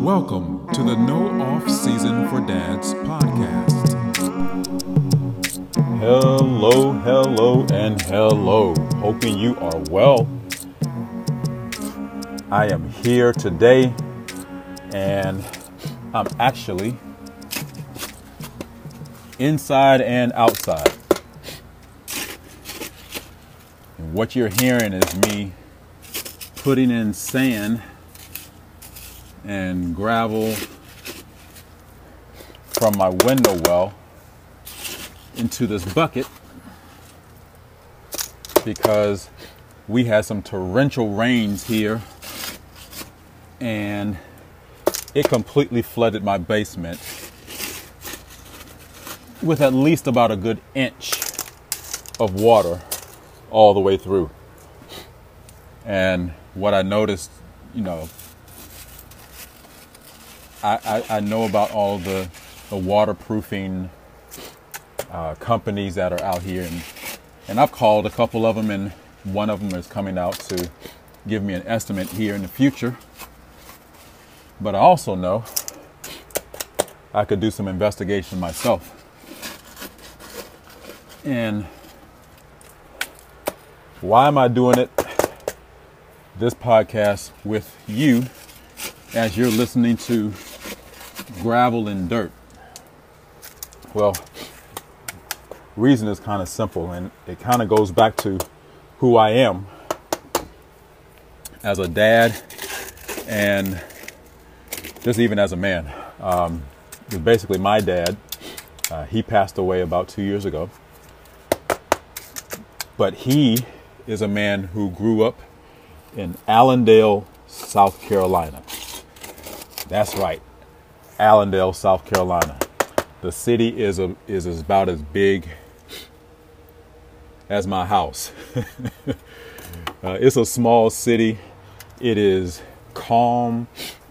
Welcome to the No Off Season for Dads podcast. Hello, and hello. Hoping you are well. I am here today, and I'm actually inside and outside. And what you're hearing is me putting in sand and gravel from my window well into this bucket because we had some torrential rains here and it completely flooded my basement with at least about a good inch of water all the way through. And what I noticed, I know about all the waterproofing companies that are out here, and I've called a couple of them, and one of them is coming out to give me an estimate here in the future. But I also know I could do some investigation myself. And why am I doing it? This podcast with you as you're listening to gravel and dirt. Well, reason is kind of simple, and it kind of goes back to who I am as a dad and just even as a man. Basically, my dad, he passed away about 2 years ago, but he is a man who grew up in Allendale, South Carolina. That's right, Allendale, South Carolina. The city is about as big as my house. It's a small city. It is calm.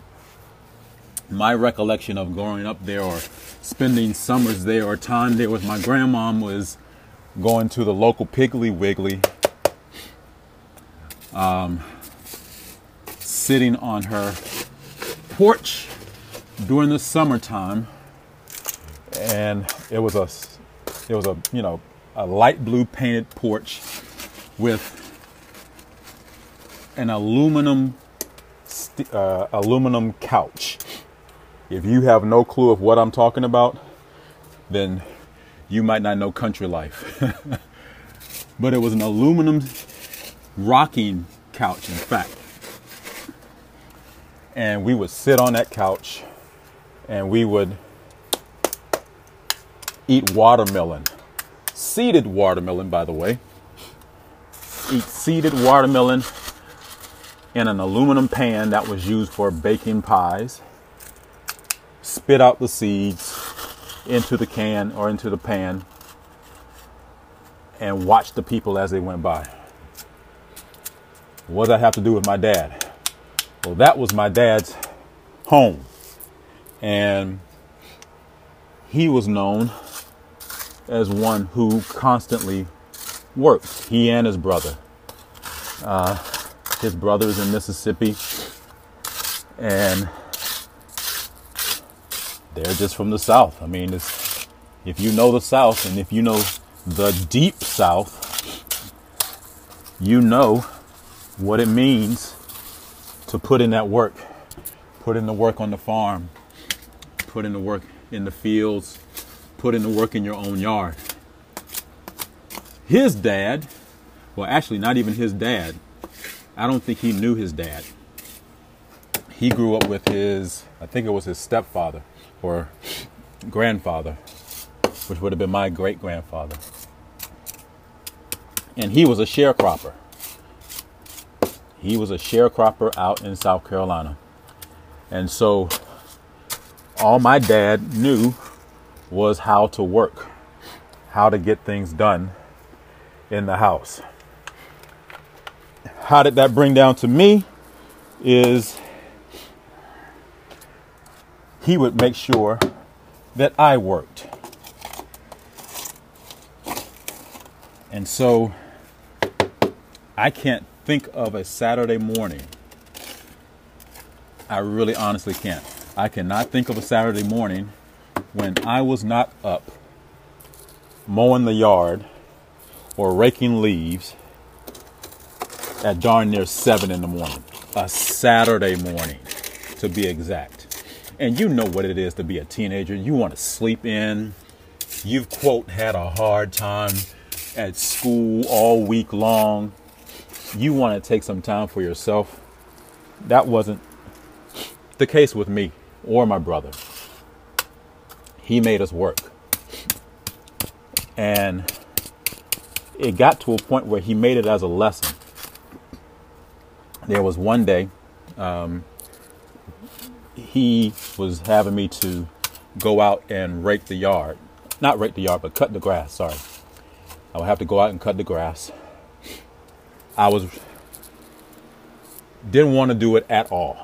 My recollection of growing up there or spending summers there or time there with my grandmom was going to the local Piggly Wiggly, sitting on her porch during the summertime, and it was a light blue painted porch with an aluminum couch. If you have no clue of what I'm talking about, then you might not know country life. But it was an aluminum rocking couch, in fact. And we would sit on that couch and we would eat watermelon. Seeded watermelon, by the way. Eat seeded watermelon in an aluminum pan that was used for baking pies. Spit out the seeds into the can or into the pan and watch the people as they went by. What does that have to do with my dad? Well, that was my dad's home, and he was known as one who constantly worked. He and his brother. His brother's in Mississippi, and they're just from the South. I mean, if you know the South, and if you know the deep South, you know what it means to put in that work, put in the work on the farm, put in the work in the fields, put in the work in your own yard. His dad, well, actually not even his dad. I don't think he knew his dad. He grew up with I think it was his stepfather or grandfather, which would have been my great-grandfather. And he was a sharecropper. He was a sharecropper out in South Carolina. And so all my dad knew was how to work, how to get things done in the house. How did that bring down to me is he would make sure that I worked. And so I can't think of a Saturday morning. I really honestly can't. I cannot think of a Saturday morning when I was not up mowing the yard or raking leaves at darn near 7 in the morning. A Saturday morning, to be exact. And you know what it is to be a teenager. You want to sleep in. You've, quote, had a hard time at school all week long. You want to take some time for yourself. That wasn't the case with me or my brother. He made us work. And it got to a point where he made it as a lesson. There was one day, he was having me to go out and rake the yard. Not rake the yard, but cut the grass, sorry. I would have to go out and cut the grass. Didn't want to do it at all.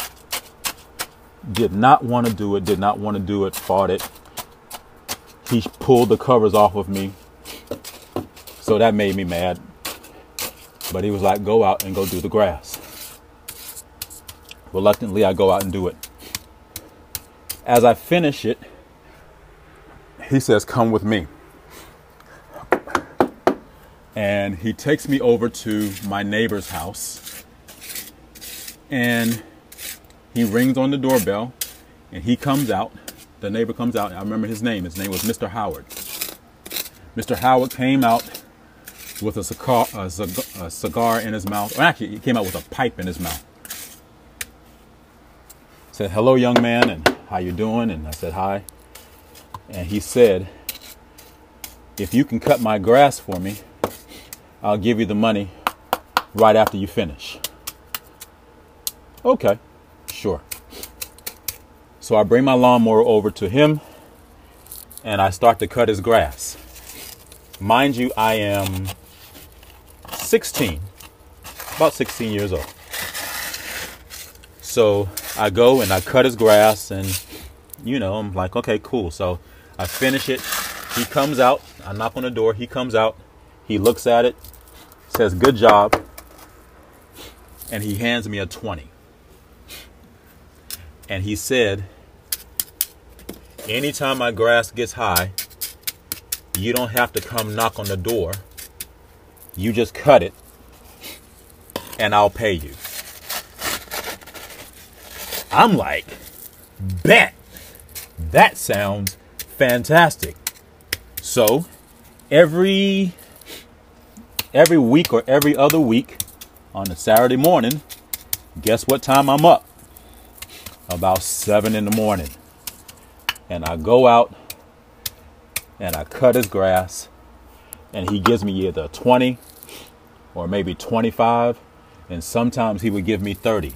Did not want to do it, fought it. He pulled the covers off of me. So that made me mad. But he was like, go out and go do the grass. Reluctantly, I go out and do it. As I finish it, he says, come with me. And he takes me over to my neighbor's house. And he rings on the doorbell. And he comes out. The neighbor comes out. I remember his name. His name was Mr. Howard. Mr. Howard came out with a cigar in his mouth. Or actually, he came out with a pipe in his mouth. Said, hello, young man, and how you doing? And I said, hi. And he said, if you can cut my grass for me, I'll give you the money right after you finish. Okay, sure. So I bring my lawnmower over to him, and I start to cut his grass. Mind you, I am 16, about 16 years old. So I go and I cut his grass, and, I'm like, okay, cool. So I finish it. He comes out. I knock on the door. He comes out. He looks at it, says, good job. And he hands me a 20. And he said, anytime my grass gets high, you don't have to come knock on the door. You just cut it, and I'll pay you. I'm like, bet. That sounds fantastic. So every week or every other week on a Saturday morning, guess what time I'm up? About 7 in the morning. And I go out and I cut his grass, and he gives me either 20 or maybe 25, and sometimes he would give me 30.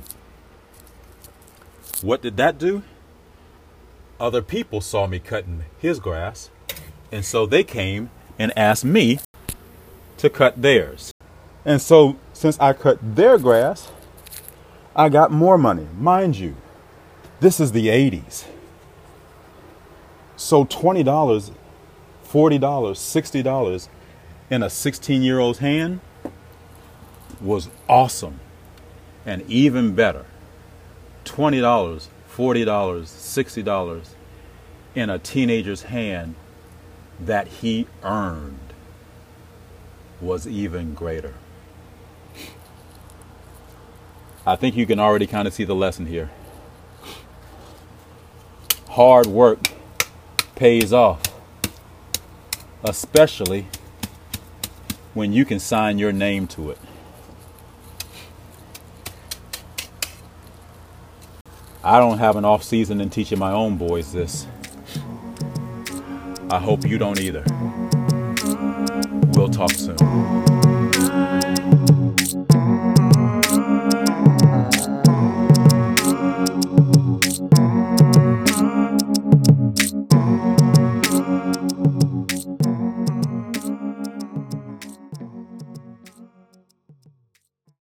What did that do? Other people saw me cutting his grass, and so they came and asked me to cut theirs. And so since I cut their grass, I got more money. Mind you, this is the 80s. So $20, $40, $60 in a 16-year-old's hand was awesome. And even better, $20, $40, $60 in a teenager's hand that he earned was even greater. I think you can already kind of see the lesson here. Hard work pays off, especially when you can sign your name to it. I don't have an off season in teaching my own boys this. I hope you don't either. We'll talk soon.